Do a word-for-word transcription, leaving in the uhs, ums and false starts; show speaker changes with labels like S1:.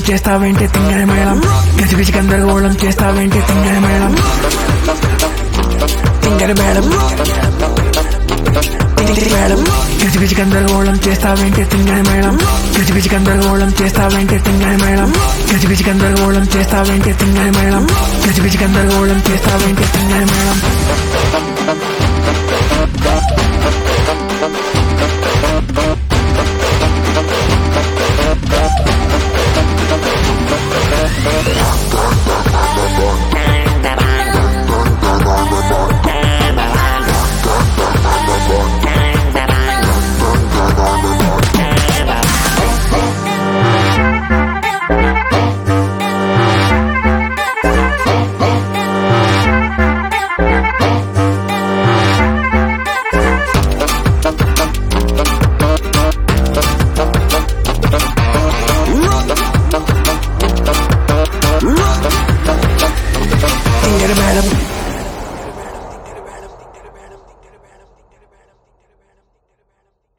S1: చేస్తావేంటి తింగరి మేళం గజిబిజి గందరగోళం చేస్తావేంటి తింగరి మేళం తింగరి మేళం మేళం గజిబిజి గందరగోళం చేస్తావేంటి తింగరి మేళం గజిబిజి గందరగోళం చేస్తావేంటి తింగరి మేళం గజిబిజి గందరగోళం చేస్తావేంటి తింగరి మేళం గజిబిజి గందరగోళం చేస్తావేంటి తింగరి మేళం Madam.